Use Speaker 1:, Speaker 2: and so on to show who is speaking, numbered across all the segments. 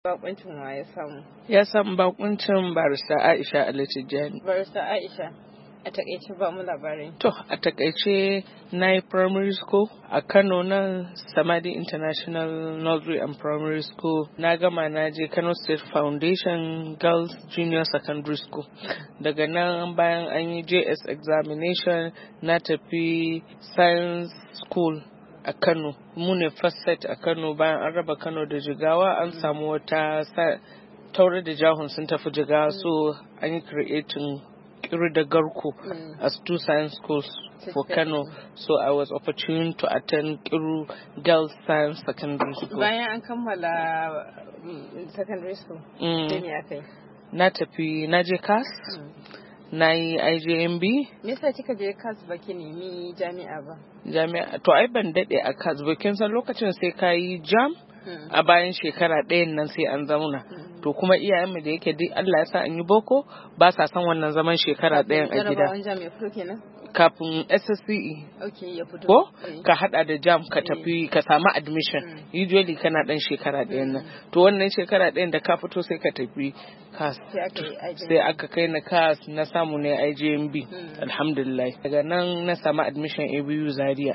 Speaker 1: Bakuncin wa ya samu?
Speaker 2: Ya samu bakuncin barista Aisha Ali Tijjani.
Speaker 1: Barista Aisha, a takaice ba mu labarin.
Speaker 2: To, a takaice na yi primary school a Kano nan Samadi International Nursery and Primary School. Na gama na je Kano State Foundation Girls Junior Secondary School. Daga nan bayan an yi JS examination na tafi Science School a Kano. Mu ne first set a Kano bayan an raba Kano da Jigawa an samu wata Taure da Jahun sun tafi Jigawa so an yi creating Kiru da Garko as two science schools for Kano. So I was opportune to attend Kiru Girls Science Secondary School.
Speaker 1: Bayan an kammala secondary school, sai me aka yi?
Speaker 2: Na tafi na je CAS. Na yi IJMB.
Speaker 1: Me yasa kika je CAS ba ki nemi jami'a ba?
Speaker 2: Jami'a to ai ban dade a CAS ba, kin san lokacin sai ka yi jam a bayan shekara ɗayan nan sai an zauna. To kuma iyayenmu da yake dai Allah ya sa an yi boko ba sa son wannan zaman shekara ɗayan a gida.
Speaker 1: Jarabawan jam ya fito kenan?
Speaker 2: Kafin SSCE.
Speaker 1: Okay, ya fito.
Speaker 2: Ko ka hada da jam ka tafi ka samu admission. Usually kana dan shekara ɗayan nan. To wannan shekara ɗayan da ka fito sai ka tafi CAS. Sai aka kai na CAS na samu ne IJMB. Alhamdulillah. Daga nan na samu admission ABU Zaria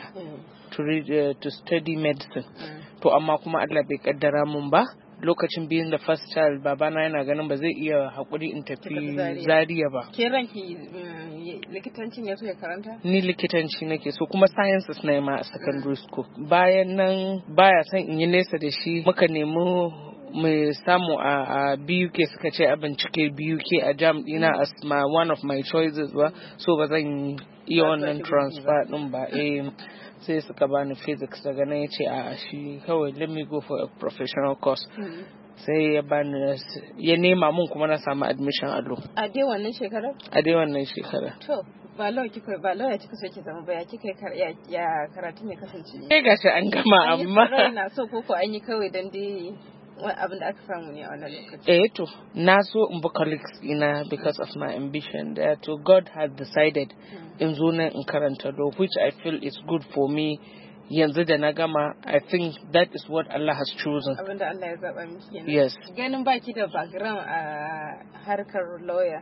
Speaker 2: to study medicine. To amma kuma Allah bai kaddara mun ba. Lokacin being the first child babana yana ganin ba zai iya haƙuri in tafi Zaria ba.
Speaker 1: Ke ranki likitancin ya so ya karanta?
Speaker 2: Ni likitanci nake so kuma sciences na ma a secondary school. Bayan nan baya son in yi nesa da shi muka nemi mu samu a BUK suka ce a bincike BUK a jam dina as one of my choices ba so ba zan iya wannan transfer din ba sai suka bani physics daga nan ya ce a shi kawai let me go for a professional course sai ya bani ya nema mun kuma na samu admission a law
Speaker 1: a dai wannan shekarar to ba lawa ya kika so ki zama ba ya kika ya karatun ya kasance
Speaker 2: gashi an gama amma
Speaker 1: na so ko an yi kawai dan dai abin da aka samu ne a wannan lokaci.
Speaker 2: To na so in bi colleagues ina because of my ambition there to God has decided in zo nan in karanta law which I feel is good for me yanzu da na gama I think that is what Allah has chosen.
Speaker 1: Abin da Allah ya zaba miki kenan.
Speaker 2: Yes.
Speaker 1: Ganin baki da background a harkar lawyer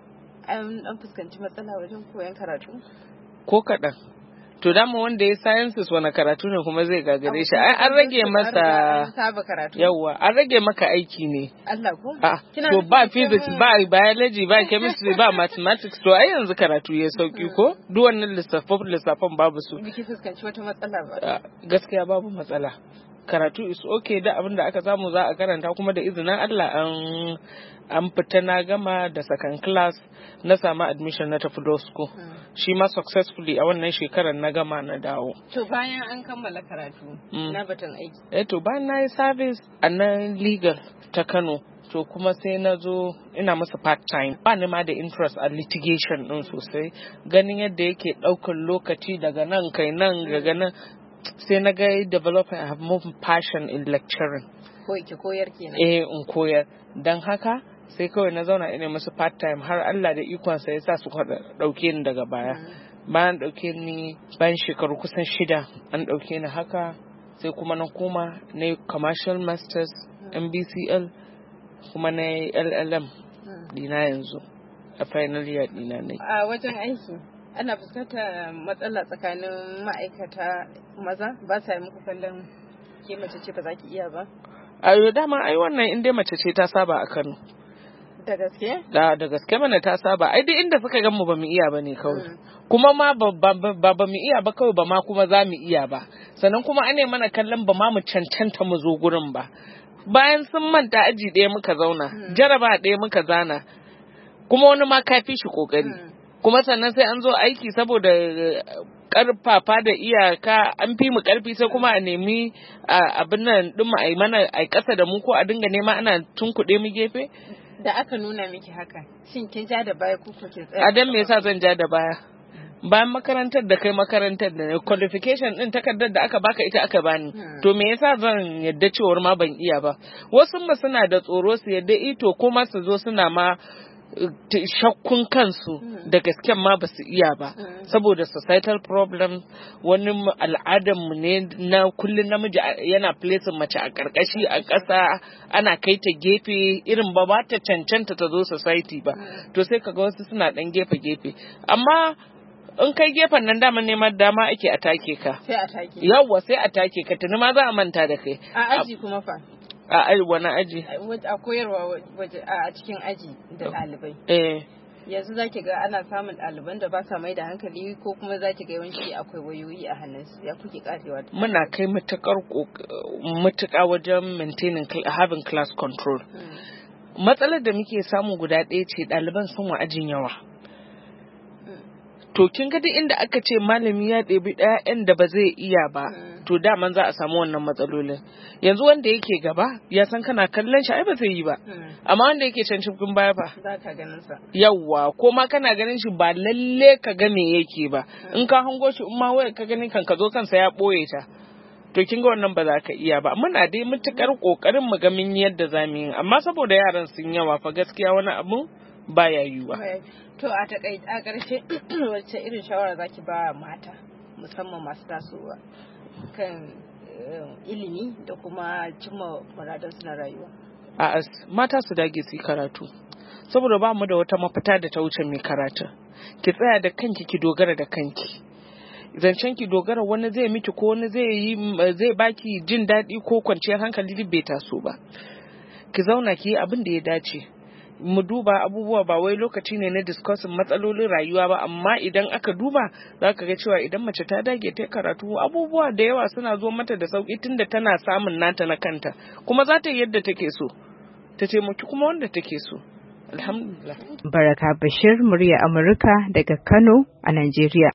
Speaker 1: an fuskanci matsala wajen koyon karatu?
Speaker 2: Ko kaɗan. To dama wanda ya sciences wani karatu ne kuma zai gagare shi an rage masa yawa an rage maka aiki ne.
Speaker 1: Allah ko?
Speaker 2: To ba physics ba biology ba chemistry ba mathematics to ai yanzu karatu ya sauki ko duk wannan lissafan babu su.
Speaker 1: Biki fuskanci wata matsala ba.
Speaker 2: Gaskiya babu matsala. Karatu is okay da abin da aka samu za a karanta kuma da izinin Allah an fita na gama da second class na samu admission na tafi law school shi ma successfully a wannan shekarar na gama na dawo.
Speaker 1: To bayan an kammala karatu na batun aiki.
Speaker 2: To bayan na yi service a nan legal ta Kano to kuma sai na zo ina masa part time ba ni ma da interest a litigation din sosai ganin yadda yake ɗaukar lokaci daga nan kai nan daga nan sai na ga developing I have more passion in lecturing.
Speaker 1: Ki koyar kenan.
Speaker 2: In koyar dan haka sai kawai na zauna ina musu part time har Allah da ikonsa ya sa su dauke ni daga baya. Bayan dauke ni bayan shekaru kusan 6 an dauke ni haka sai kuma na koma na commercial masters MBCL kuma na LLM dina yanzu a final year dina ne.
Speaker 1: A wajen aiki ana fuskantar matsala tsakanin ma'aikata maza ba sa yi muku kallon ke mace ce ba za ki iya ba?
Speaker 2: Ayo dama ai wannan in dai mace ce ta saba a Kano.
Speaker 1: Da gaske?
Speaker 2: Da gaske mana ta saba. Ai duk inda suka gan mu ba mu iya ba ne kawai. Kuma ma ba mu iya ba kawai ba ma kuma za mu iya ba. Sannan kuma ane mana kallon ba ma mu cancanta mu zo gurin ba. Bayan sun manta aji ɗaya muka zauna, jaraba ɗaya muka zana. Kuma wani ma kafi shi kokari. Kuma sannan sai an zo aiki saboda karfafa da iyaka an fi mu karfi sai kuma a nemi abin nan din mu ai mana ai kasa da mu ko a dinga nema ana tunkuɗe mu gefe
Speaker 1: da aka nuna miki haka shin kin ja da baya ko kin tsaya
Speaker 2: a dan me yasa zan ja da baya bayan makarantar da kai makarantar da qualification din takardar da aka baka ita aka bani to me yasa zan yadda cewar ma ban iya ba wasu ma suna da tsoro su yadda ito kuma su zo suna ma shakkun kansu da gasken ma ba su iya ba saboda societal problem. Wani al'adarmu ne na kullum namiji yana placing mace a karkashi a ƙasa, ana kai ta gefe irin ba ta cancanta ta zo society ba, to sai kaga wasu suna ɗan gefe amma in kai gefen nan dama neman dama ake atake ka, yawwa sai atake ka tuni ma za a manta da kai.
Speaker 1: A aji kuma fa
Speaker 2: a wani aji?
Speaker 1: A koyarwa waje a cikin aji da ɗalibai. Yanzu za ki ga ana samun ɗaliban da ba sa mai da hankali ko kuma za ki ga yawanci akwai wayoyi a hannunsu, ya kuke karewa? Muna
Speaker 2: kai matuƙa wajen maintaining having class control. Matsalar da muke samu guda ɗaya ce ɗaliban sun wa ajin yawa. To kin ga duk inda aka ce malami ya ɗebi ɗayan da ba zai iya ba, to daman za a samu wannan matsalolin. Yanzu wanda yake gaba ya san kana kallon shi ai ba zai yi ba, amma wanda yake can cikin baya fa
Speaker 1: za ka ganin sa.
Speaker 2: Yawwa, ko ma kana ganin shi ba lalle ka ga me yake ba, in ka hango shi in ma waya ka gani kan ka zo kansa ya ɓoye ta. To kin ga wannan ba za ka iya ba. Muna dai mutukar kokarin mu ga mun yadda za mu yi, amma saboda yaran sun yawa fa gaskiya wani abu baya yiwuwa.
Speaker 1: To a ƙarshe wacce irin shawara zaki ba mata musamman masu tasowa kan ilimi da kuma cimma muradansu na rayuwa?
Speaker 2: Mata su dage su yi karatu, saboda ba mu da wata mafita da ta wuce mai karatu. Ki tsaya da kanki, ki dogara da kanki. Zancen ki dogara wani zai miki ko wani zai baki jin daɗi ko kwanciyar hankali duk bai taso ba. Ki zauna ki yi abin da ya dace. Mu duba abubuwa, ba wai lokaci ne na discussing matsalolin rayuwa ba, amma idan aka duba za ka ga cewa idan mace ta dage ta karatu abubuwa da yawa suna zo mata da sauki tunda tana samun nata na kanta, kuma za ta yi yadda take so, ta taimaki kuma wanda take so. Alhamdulillah.
Speaker 3: Baraka Bashir, murya Amurka daga Kano a Najeriya.